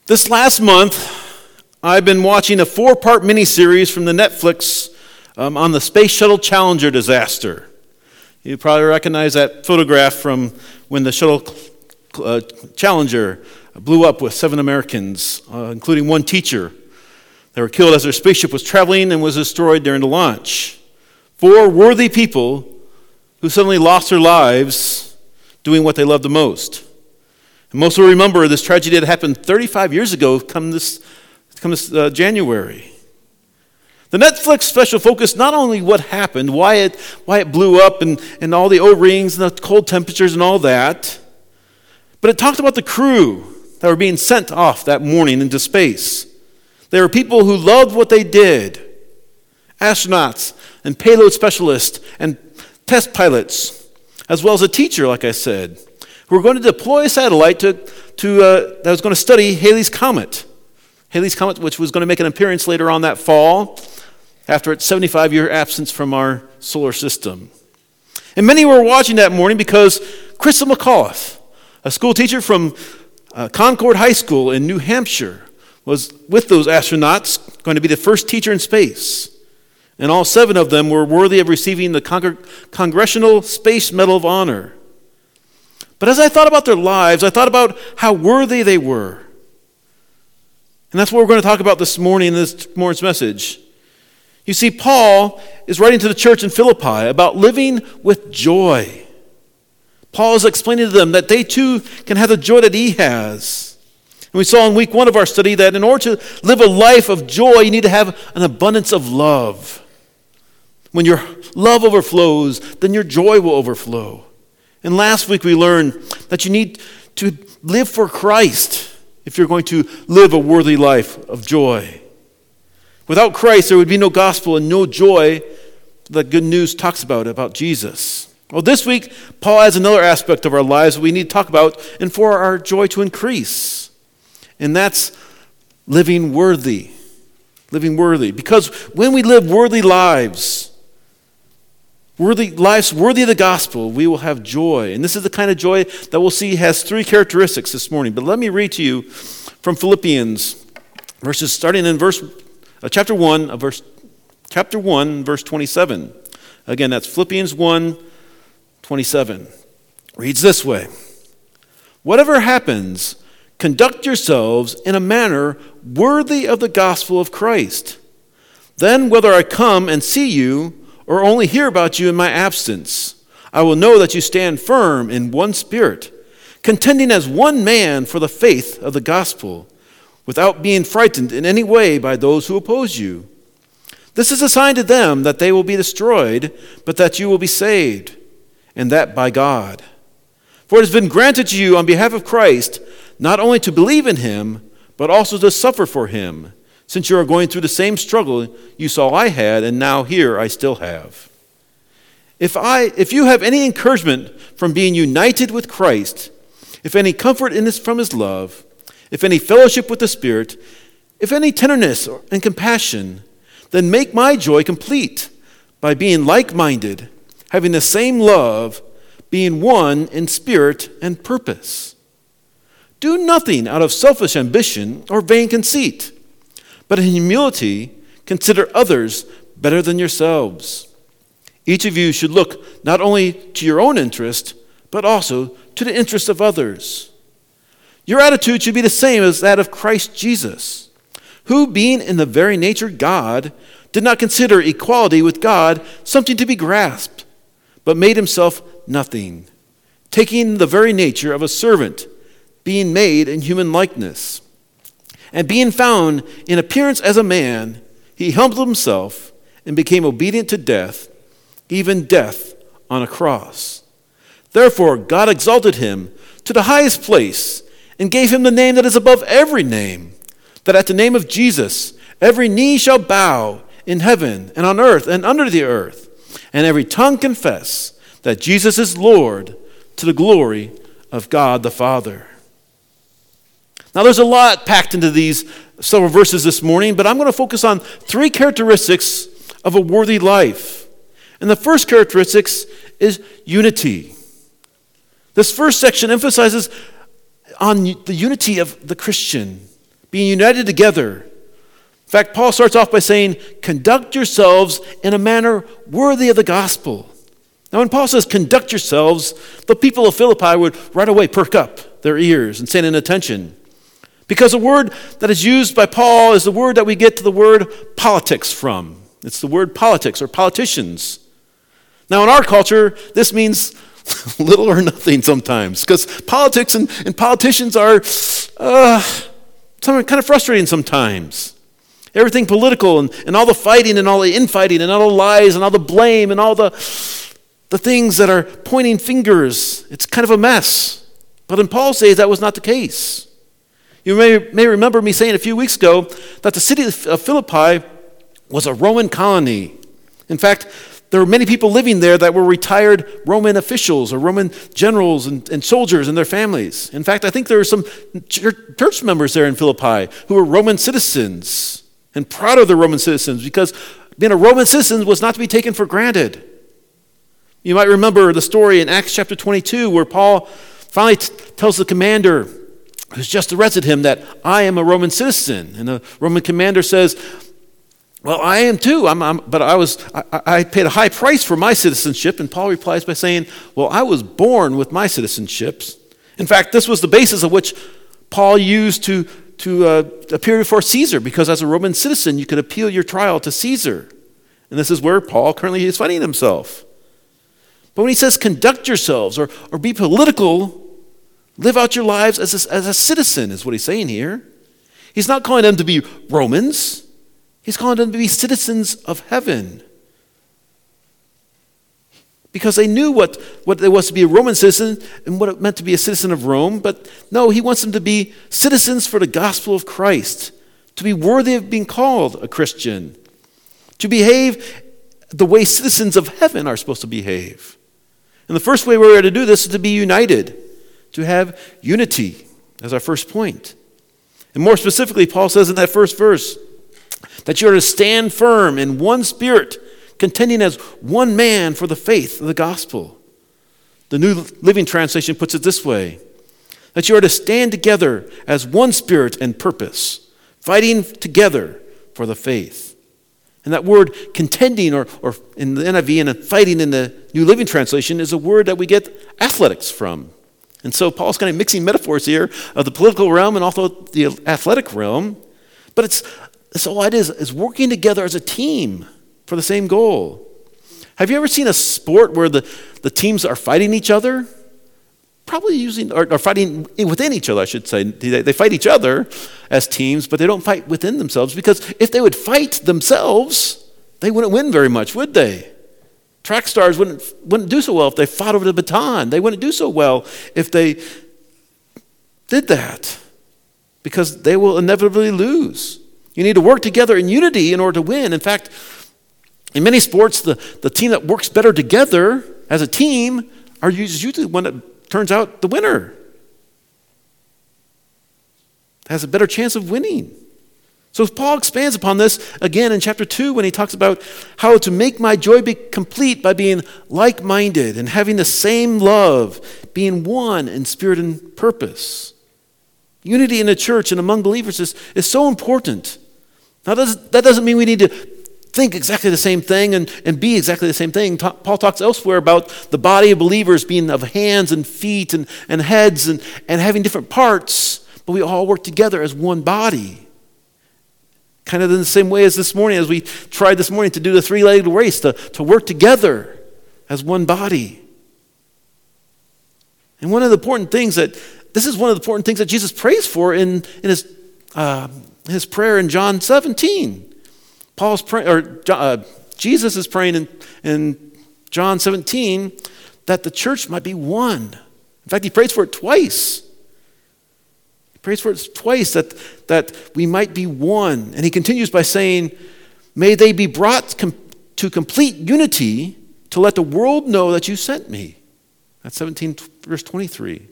This last month, I've been watching a 4-part miniseries from the Netflix on the Space Shuttle Challenger disaster. You probably recognize that photograph from when the shuttle Challenger blew up with 7 Americans, including 1 teacher. They were killed as their spaceship was traveling and was destroyed during the launch. 4 worthy people who suddenly lost their lives doing what they loved the most. And most will remember this tragedy that happened 35 years ago come this January. The Netflix special focused not only what happened, why it blew up and all the O-rings and the cold temperatures and all that, but it talked about the crew that were being sent off that morning into space. They were people who loved what they did. Astronauts and payload specialists and test pilots, as well as a teacher, like I said, who were going to deploy a satellite that was going to study Halley's Comet. Halley's Comet, which was going to make an appearance later on that fall after its 75-year absence from our solar system. And many were watching that morning because Crystal McAuliffe, a school teacher from Concord High School in New Hampshire, was with those astronauts, going to be the first teacher in space. And all 7 of them were worthy of receiving the Congressional Space Medal of Honor. But as I thought about their lives, I thought about how worthy they were. And that's what we're going to talk about this morning in this morning's message. You see, Paul is writing to the church in Philippi about living with joy. Paul is explaining to them that they too can have the joy that he has. And we saw in week 1 of our study that in order to live a life of joy, you need to have an abundance of love. When your love overflows, then your joy will overflow. And last week we learned that you need to live for Christ if you're going to live a worthy life of joy. Without Christ, there would be no gospel and no joy that good news talks about Jesus. Well, this week, Paul adds another aspect of our lives that we need to talk about and for our joy to increase. And that's living worthy. Living worthy. Because when we live worthy lives worthy of the gospel, we will have joy. And this is the kind of joy that we'll see has 3 characteristics this morning. But let me read to you from Philippians, verses starting in chapter 1, verse 27. Again, that's Philippians 1:27. Reads this way: "Whatever happens, conduct yourselves in a manner worthy of the gospel of Christ. Then whether I come and see you or only hear about you in my absence, I will know that you stand firm in one spirit, contending as one man for the faith of the gospel, without being frightened in any way by those who oppose you. This is a sign to them that they will be destroyed, but that you will be saved, and that by God. For it has been granted to you on behalf of Christ, not only to believe in him, but also to suffer for him, since you are going through the same struggle you saw I had, and now here I still have. If you have any encouragement from being united with Christ, if any comfort from his love, if any fellowship with the Spirit, if any tenderness and compassion, then make my joy complete by being like-minded, having the same love, being one in spirit and purpose. Do nothing out of selfish ambition or vain conceit, but in humility consider others better than yourselves. Each of you should look not only to your own interest, but also to the interest of others. Your attitude should be the same as that of Christ Jesus, who, being in the very nature God, did not consider equality with God something to be grasped, but made himself nothing, taking the very nature of a servant, being made in human likeness. And being found in appearance as a man, he humbled himself and became obedient to death, even death on a cross. Therefore God exalted him to the highest place and gave him the name that is above every name, that at the name of Jesus every knee shall bow in heaven and on earth and under the earth, and every tongue confess that Jesus is Lord, to the glory of God the Father." Now there's a lot packed into these several verses this morning, but I'm going to focus on 3 characteristics of a worthy life. And the first characteristic is unity. This first section emphasizes on the unity of the Christian, being united together. In fact, Paul starts off by saying, conduct yourselves in a manner worthy of the gospel. Now, when Paul says conduct yourselves, the people of Philippi would right away perk up their ears and stand in attention. Because the word that is used by Paul is the word that we get to the word politics from. It's the word politics or politicians. Now, in our culture, this means little or nothing sometimes, because politics and politicians are kind of frustrating sometimes. Everything political and all the fighting and all the infighting and all the lies and all the blame and all the things that are pointing fingers. It's kind of a mess. But in Paul's days, that was not the case. You may remember me saying a few weeks ago that the city of Philippi was a Roman colony. In fact, there were many people living there that were retired Roman officials or Roman generals and soldiers and their families. In fact, I think there were some church members there in Philippi who were Roman citizens and proud of their Roman citizens, because being a Roman citizen was not to be taken for granted. You might remember the story in Acts chapter 22 where Paul finally tells the commander who's just arrested him that I am a Roman citizen. And the Roman commander says, well, I am too, but I paid a high price for my citizenship. And Paul replies by saying, well, I was born with my citizenships. In fact, this was the basis of which Paul used to appear before Caesar, because as a Roman citizen, you could appeal your trial to Caesar. And this is where Paul currently is finding himself. But when he says conduct yourselves or be political, live out your lives as a citizen is what he's saying here. He's not calling them to be Romans. He's calling them to be citizens of heaven. Because they knew what it was to be a Roman citizen and what it meant to be a citizen of Rome. But no, he wants them to be citizens for the gospel of Christ, to be worthy of being called a Christian, to behave the way citizens of heaven are supposed to behave. And the first way we're to do this is to be united, to have unity as our first point. And more specifically, Paul says in that first verse that you are to stand firm in one spirit, contending as one man for the faith of the gospel. The New Living Translation puts it this way, that you are to stand together as one spirit and purpose, fighting together for the faith. And that word contending, or in the NIV and fighting in the New Living Translation, is a word that we get athletics from. And so Paul's kind of mixing metaphors here of the political realm and also the athletic realm. But it's all it is working together as a team for the same goal. Have you ever seen a sport where the teams are fighting each other? Probably or fighting within each other, I should say. They fight each other as teams, but they don't fight within themselves, because if they would fight themselves, they wouldn't win very much, would they? Track stars wouldn't do so well if they fought over the baton. They wouldn't do so well if they did that, because they will inevitably lose. You need to work together in unity in order to win. In fact, in many sports, the team that works better together as a team are usually the one that turns out the winner. Has a better chance of winning. So Paul expands upon this again in chapter 2 when he talks about how to make my joy be complete by being like-minded and having the same love, being one in spirit and purpose. Unity in the church and among believers is so important. Now that doesn't mean we need to think exactly the same thing and be exactly the same thing. Paul talks elsewhere about the body of believers being of hands and feet and heads and having different parts, but we all work together as one body. Kind of in the same way as this morning, as we tried this morning to do the three-legged race, to work together as one body. And one of the important things this is one of the important things that Jesus prays for in his prayer in John 17. Jesus is praying in John 17 that the church might be one. In fact, he prays for it twice. He prays for it twice that we might be one. And he continues by saying, may they be brought to complete unity to let the world know that you sent me. That's 17 verse 23.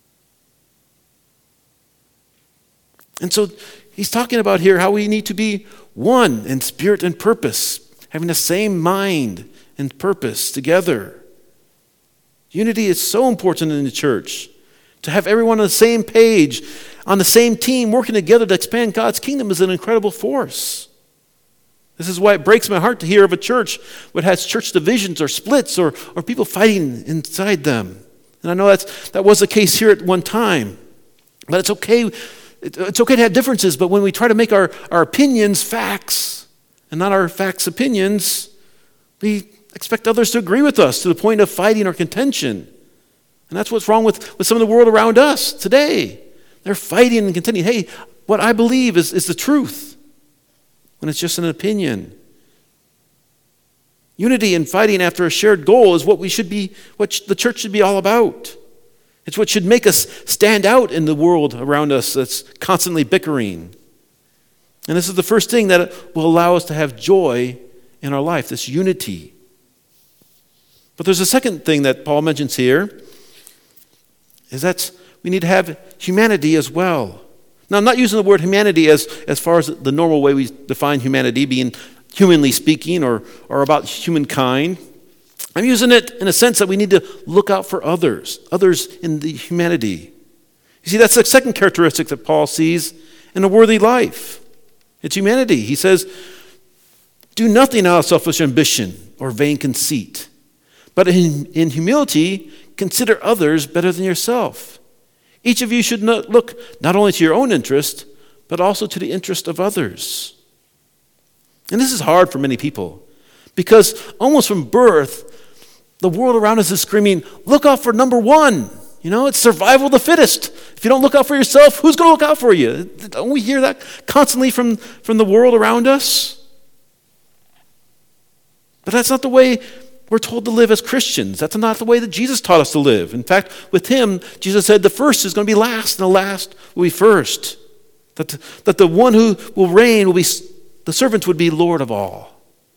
And so he's talking about here how we need to be one in spirit and purpose, having the same mind and purpose together. Unity is so important in the church. To have everyone on the same page, on the same team working together to expand God's kingdom is an incredible force. This is why it breaks my heart to hear of a church that has church divisions or splits or people fighting inside them. And I know that was the case here at one time. But it's okay. It's okay to have differences, but when we try to make our opinions facts and not our facts opinions, we expect others to agree with us to the point of fighting or contention. And that's what's wrong with some of the world around us today. They're fighting and contending. Hey, what I believe is the truth, when it's just an opinion. Unity and fighting after a shared goal is what the church should be all about. It's what should make us stand out in the world around us that's constantly bickering. And this is the first thing that will allow us to have joy in our life, this unity. But there's a second thing that Paul mentions here, is that we need to have humanity as well. Now, I'm not using the word humanity as far as the normal way we define humanity, being humanly speaking or about humankind. I'm using it in a sense that we need to look out for others in the humanity. You see, that's the second characteristic that Paul sees in a worthy life. It's humanity. He says, do nothing out of selfish ambition or vain conceit, but in humility, consider others better than yourself. Each of you should look not only to your own interest, but also to the interest of others. And this is hard for many people, because almost from birth, the world around us is screaming, look out for number one. It's survival of the fittest. If you don't look out for yourself, who's going to look out for you? Don't we hear that constantly from the world around us? But that's not the way we're told to live as Christians. That's not the way that Jesus taught us to live. In fact, with him, Jesus said the first is going to be last and the last will be first. That the one who will reign will be, the servant would be Lord of all.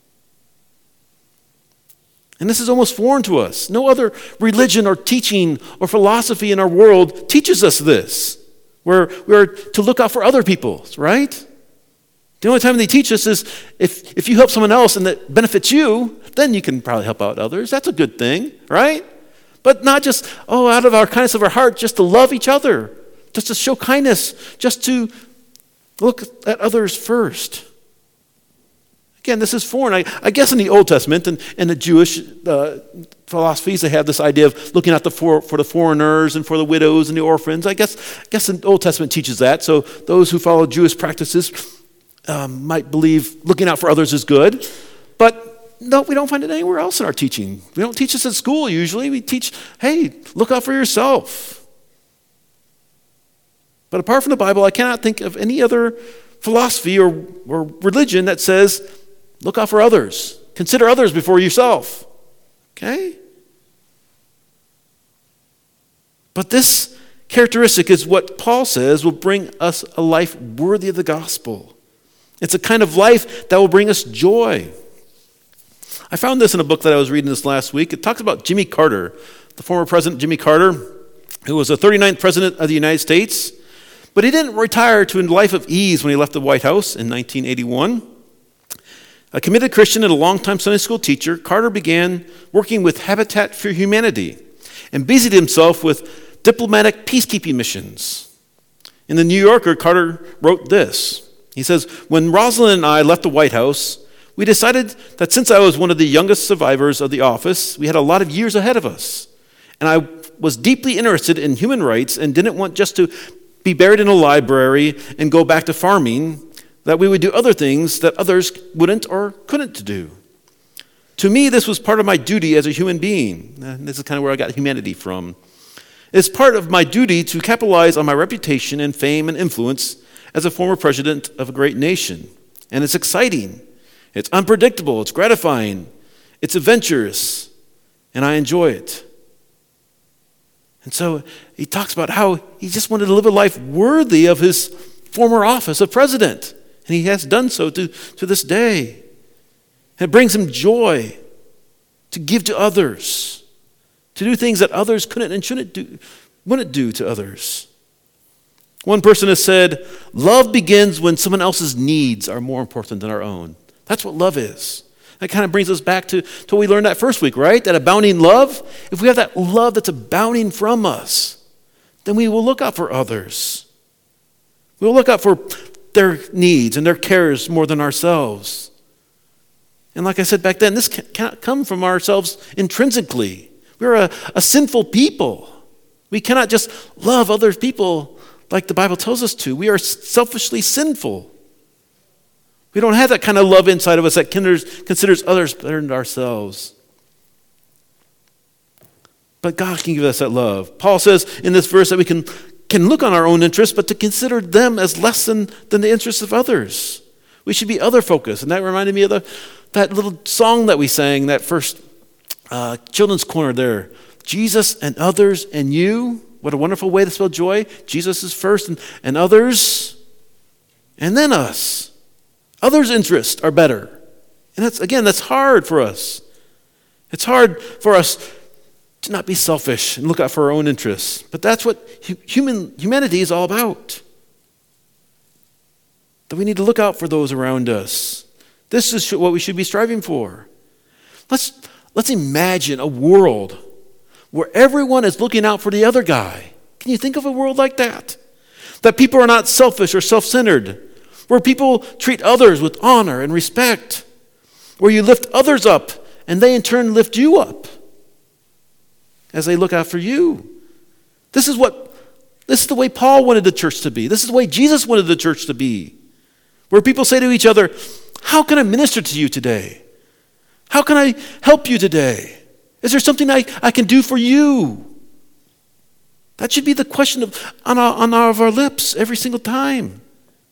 And this is almost foreign to us. No other religion or teaching or philosophy in our world teaches us this. We're to look out for other people, right? The only time they teach us is if you help someone else and that benefits you, then you can probably help out others. That's a good thing, right? But not just, out of our kindness of our heart, just to love each other, just to show kindness, just to look at others first. Again, this is foreign. I guess in the Old Testament and the Jewish philosophies, they have this idea of looking out for the foreigners and for the widows and the orphans. I guess the Old Testament teaches that. So those who follow Jewish practices might believe looking out for others is good. But no, we don't find it anywhere else in our teaching. We don't teach this at school usually. We teach, hey, look out for yourself. But apart from the Bible, I cannot think of any other philosophy or religion that says, look out for others. Consider others before yourself. Okay? But this characteristic is what Paul says will bring us a life worthy of the gospel. It's a kind of life that will bring us joy. I found this in a book that I was reading this last week. It talks about Jimmy Carter, the former president Jimmy Carter, who was the 39th president of the United States. But he didn't retire to a life of ease when he left the White House in 1981. A committed Christian and a longtime Sunday school teacher, Carter began working with Habitat for Humanity and busied himself with diplomatic peacekeeping missions. In the New Yorker, Carter wrote this. He says, when Rosalind and I left the White House, we decided that since I was one of the youngest survivors of the office, we had a lot of years ahead of us. And I was deeply interested in human rights and didn't want just to be buried in a library and go back to farming, that we would do other things that others wouldn't or couldn't do. To me, this was part of my duty as a human being. And this is kind of where I got humanity from. It's part of my duty to capitalize on my reputation and fame and influence as a former president of a great nation. And it's exciting. It's unpredictable. It's gratifying. It's adventurous. And I enjoy it. And so he talks about how he just wanted to live a life worthy of his former office of president. And he has done so to this day. And it brings him joy to give to others, to do things that others couldn't and wouldn't do to others. One person has said, love begins when someone else's needs are more important than our own. That's what love is. That kind of brings us back to what we learned that first week, right? That abounding love. If we have that love that's abounding from us, then we will look out for others. We'll look out for their needs and their cares more than ourselves. And like I said back then, this cannot come from ourselves intrinsically. We're a sinful people. We cannot just love other people like the Bible tells us to. We are selfishly sinful. We don't have that kind of love inside of us that considers others better than ourselves. But God can give us that love. Paul says in this verse that we can look on our own interests, but to consider them as less than the interests of others. We should be other-focused. And that reminded me of that little song that we sang, that first children's corner there. Jesus and others and you. What a wonderful way to spell joy. Jesus is first and others, and then us. Others' interests are better. And that's hard for us. It's hard for us to not be selfish and look out for our own interests. But that's what humanity is all about. That we need to look out for those around us. This is what we should be striving for. Let's imagine a world where everyone is looking out for the other guy. Can you think of a world like that? That people are not selfish or self-centered. Where people treat others with honor and respect. Where you lift others up and they in turn lift you up as they look after you. This is the way Paul wanted the church to be. This is the way Jesus wanted the church to be. Where people say to each other, how can I minister to you today? How can I help you today? Is there something I can do for you? That should be the question on our lips every single time.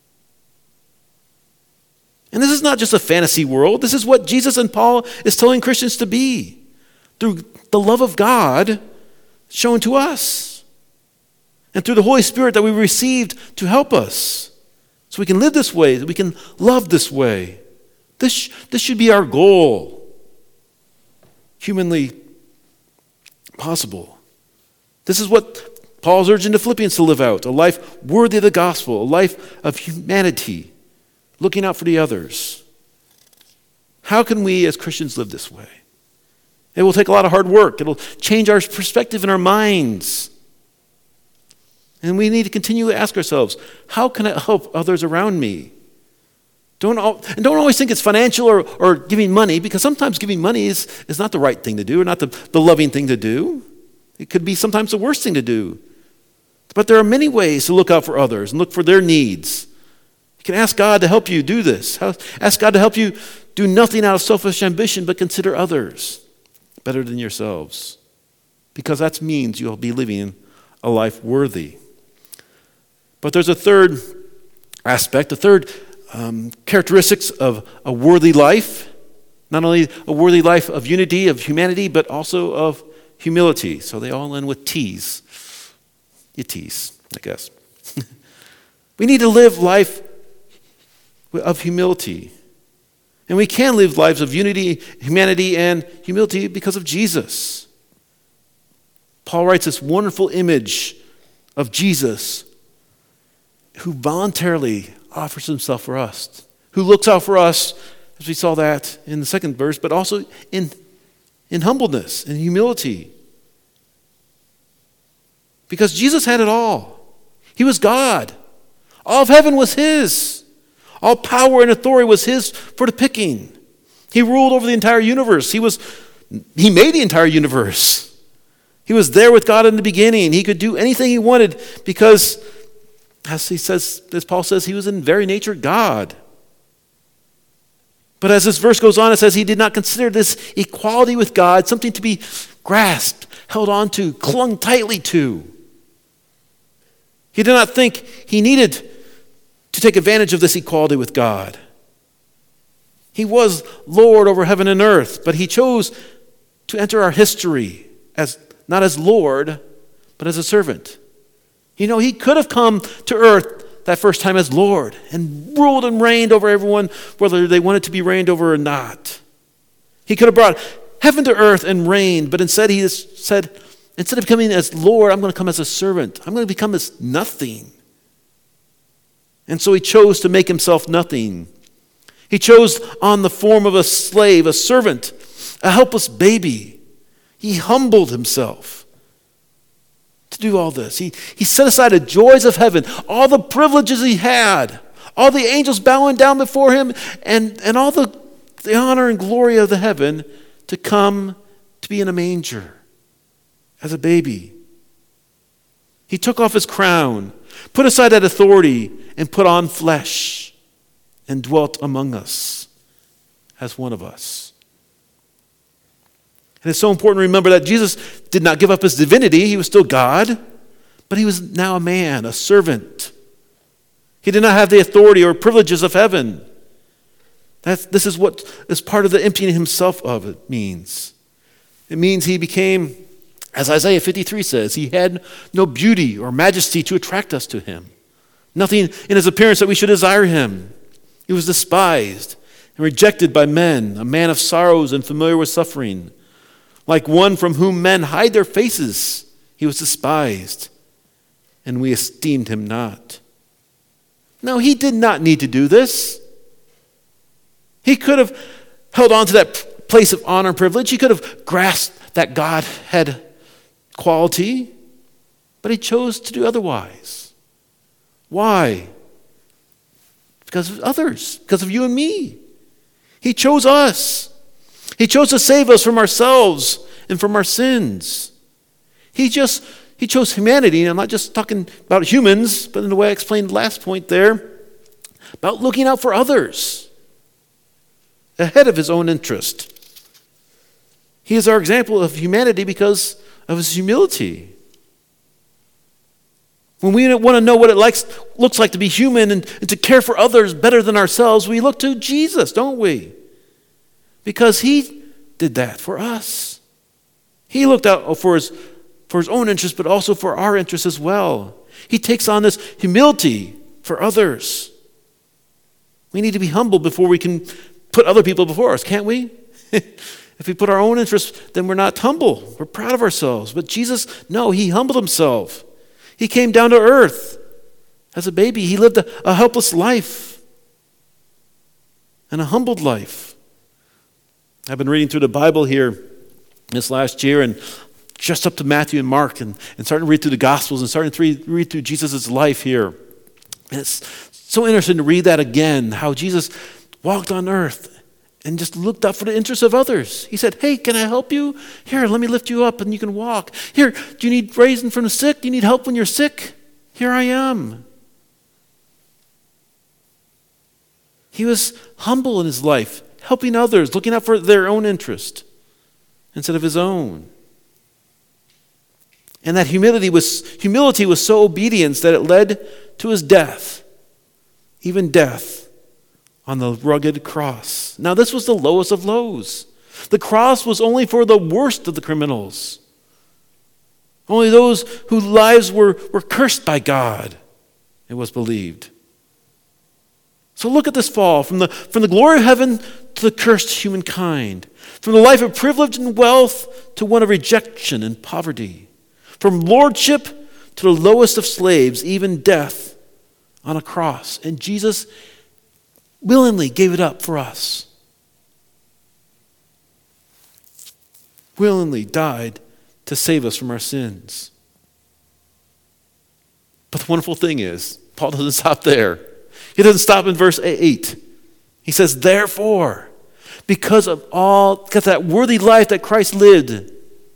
And this is not just a fantasy world. This is what Jesus and Paul is telling Christians to be. Through the love of God shown to us. And through the Holy Spirit that we received to help us. So we can live this way, that we can love this way. This should be our goal. Humanly possible. This is what Paul's urging the Philippians to live out. A life worthy of the gospel. A life of humanity. Looking out for the others. How can we as Christians live this way? It will take a lot of hard work. It'll change our perspective in our minds. And we need to continue to ask ourselves, how can I help others around me? Don't always think it's financial or giving money, because sometimes giving money is not the right thing to do, or not the loving thing to do. It could be sometimes the worst thing to do. But there are many ways to look out for others and look for their needs. You can ask God to help you do this. Ask God to help you do nothing out of selfish ambition, but consider others better than yourselves. Because that means you'll be living a life worthy. But there's a third aspect, a third characteristics of a worthy life. Not only a worthy life of unity, of humanity, but also of humility. So they all end with T's. You tease, I guess. We need to live life of humility. And we can live lives of unity, humanity, and humility because of Jesus. Paul writes this wonderful image of Jesus who voluntarily offers himself for us, who looks out for us, as we saw that in the second verse, but also in humbleness and humility. Because Jesus had it all. He was God. All of heaven was his. All power and authority was his for the picking. He ruled over the entire universe. He made the entire universe. He was there with God in the beginning. He could do anything he wanted because, as Paul says, he was in very nature God. But as this verse goes on, it says he did not consider this equality with God something to be grasped, held on to, clung tightly to. He did not think he needed to take advantage of this equality with God. He was Lord over heaven and earth, but he chose to enter our history not as Lord, but as a servant. You know, he could have come to earth that first time as Lord and ruled and reigned over everyone, whether they wanted to be reigned over or not. He could have brought heaven to earth and reigned, but instead he said, instead of coming as Lord, I'm going to come as a servant. I'm going to become as nothing. And so he chose to make himself nothing. He chose on the form of a slave, a servant, a helpless baby. He humbled himself to to do all this. He set aside the joys of heaven, all the privileges he had, all the angels bowing down before him, and all the honor and glory of the heaven to come to be in a manger as a baby. He took off his crown, put aside that authority, and put on flesh and dwelt among us as one of us. And it's so important to remember that Jesus did not give up his divinity. He was still God, but he was now a man, a servant. He did not have the authority or privileges of heaven. This is what is part of the emptying himself of it means. It means he became, as Isaiah 53 says, he had no beauty or majesty to attract us to him. Nothing in his appearance that we should desire him. He was despised and rejected by men, a man of sorrows and familiar with suffering. Like one from whom men hide their faces, he was despised, and we esteemed him not. No, he did not need to do this. He could have held on to that place of honor and privilege. He could have grasped that God had quality, but he chose to do otherwise. Why? Because of others, because of you and me. He chose us. He chose to save us from ourselves and from our sins. He chose humanity, and I'm not just talking about humans, but in the way I explained the last point there, about looking out for others ahead of his own interest. He is our example of humanity because of his humility. When we want to know what it looks like to be human and to care for others better than ourselves, we look to Jesus, don't we? Because he did that for us. He looked out for his own interest, but also for our interests as well. He takes on this humility for others. We need to be humble before we can put other people before us, can't we? If we put our own interests, then we're not humble. We're proud of ourselves. But Jesus, no, he humbled himself. He came down to earth as a baby. He lived a helpless life and a humbled life. I've been reading through the Bible here this last year and just up to Matthew and Mark and starting to read through the Gospels and starting to read through Jesus' life here. And it's so interesting to read that again, how Jesus walked on earth and just looked out for the interests of others. He said, hey, can I help you? Here, let me lift you up and you can walk. Here, do you need raising from the sick? Do you need help when you're sick? Here I am. He was humble in his life, helping others, looking out for their own interest instead of his own. And that humility was so obedience that it led to his death, even death on the rugged cross. Now, this was the lowest of lows. The cross was only for the worst of the criminals. Only those whose lives were cursed by God, it was believed. So look at this fall, from the glory of heaven to the cursed humankind, from the life of privilege and wealth to one of rejection and poverty, from lordship to the lowest of slaves, even death on a cross. And Jesus willingly gave it up for us. Willingly died to save us from our sins. But the wonderful thing is, Paul doesn't stop there. He doesn't stop in verse 8. He says, therefore, because that worthy life that Christ lived,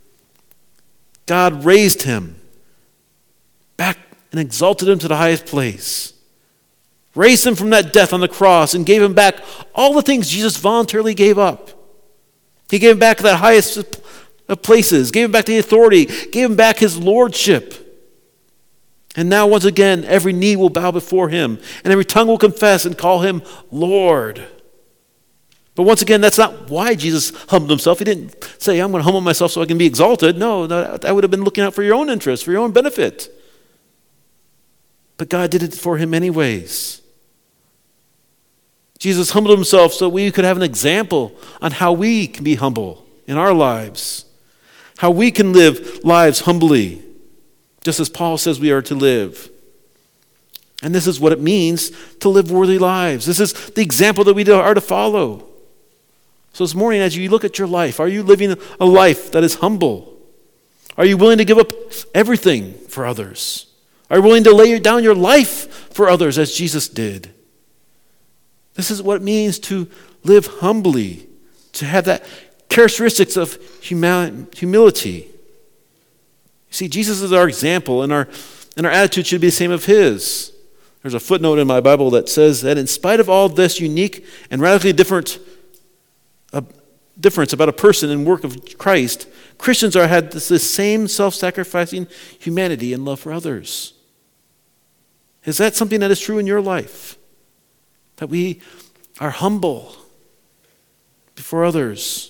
God raised him back and exalted him to the highest place. Raised him from that death on the cross and gave him back all the things Jesus voluntarily gave up. He gave him back that highest of places, gave him back the authority, gave him back his lordship. And now once again, every knee will bow before him, and every tongue will confess and call him Lord. But once again, that's not why Jesus humbled himself. He didn't say, I'm going to humble myself so I can be exalted. No, that would have been looking out for your own interest, for your own benefit. But God did it for him anyways. Jesus humbled himself so we could have an example on how we can be humble in our lives, how we can live lives humbly, just as Paul says we are to live. And this is what it means to live worthy lives. This is the example that we are to follow. So this morning, as you look at your life, are you living a life that is humble? Are you willing to give up everything for others? Are you willing to lay down your life for others as Jesus did? This is what it means to live humbly, to have that characteristics of humility. You see, Jesus is our example, and our attitude should be the same of his. There's a footnote in my Bible that says that in spite of all this unique and radically difference about a person and work of Christ, Christians had this same self-sacrificing humanity and love for others. Is that something that is true in your life? That we are humble before others?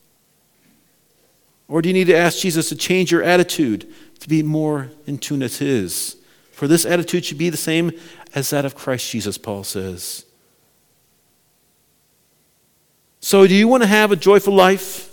Or do you need to ask Jesus to change your attitude to be more in tune with his? For this attitude should be the same as that of Christ Jesus, Paul says. So do you want to have a joyful life?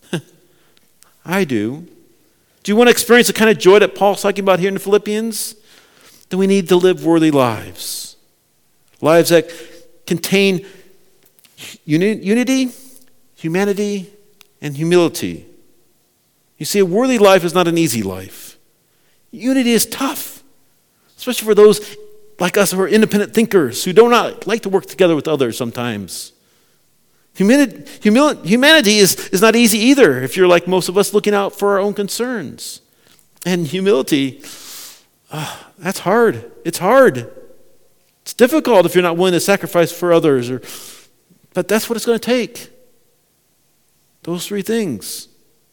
I do. Do you want to experience the kind of joy that Paul's talking about here in the Philippians? Then we need to live worthy lives. Lives that contain unity, humanity, and humility. You see, a worthy life is not an easy life. Unity is tough, especially for those like us who are independent thinkers, who do not like to work together with others sometimes. Humanity is not easy either if you're like most of us looking out for our own concerns. And humility, that's hard. It's hard. It's difficult if you're not willing to sacrifice for others. But that's what it's going to take. Those three things.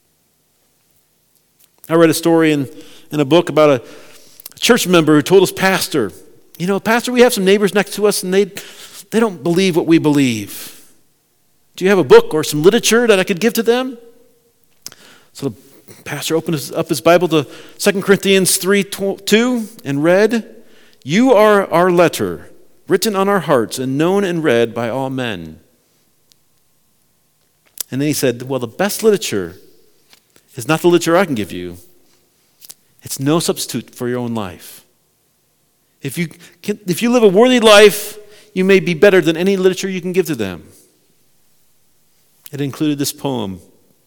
I read a story in a book about a church member who told his pastor, Pastor, we have some neighbors next to us and they don't believe what we believe. Do you have a book or some literature that I could give to them? So the pastor opened up his Bible to 2 Corinthians 3:2 and read, "You are our letter, written on our hearts and known and read by all men." And then he said, well, the best literature is not the literature I can give you. It's no substitute for your own life. If you live a worthy life, you may be better than any literature you can give to them. It included this poem.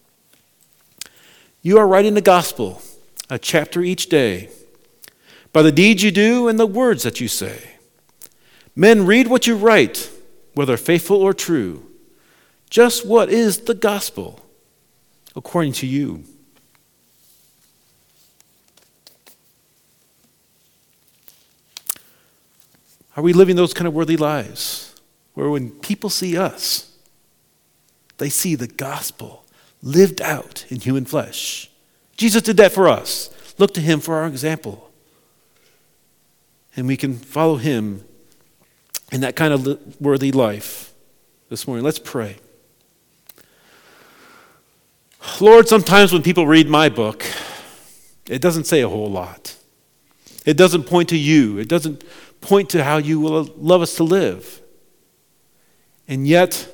You are writing the gospel, a chapter each day, by the deeds you do and the words that you say. Men read what you write, whether faithful or true. Just what is the gospel, according to you? Are we living those kind of worthy lives where when people see us, they see the gospel lived out in human flesh? Jesus did that for us. Look to him for our example. And we can follow him in that kind of worthy life this morning. Let's pray. Lord, sometimes when people read my book, it doesn't say a whole lot. It doesn't point to you. It doesn't point to how you will love us to live. And yet,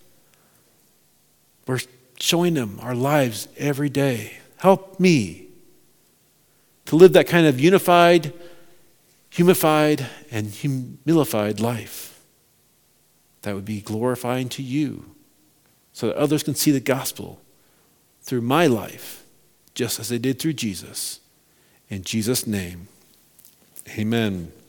we're showing them our lives every day. Help me to live that kind of unified, humified, and humilified life that would be glorifying to you so that others can see the gospel through my life, just as they did through Jesus. In Jesus' name, amen.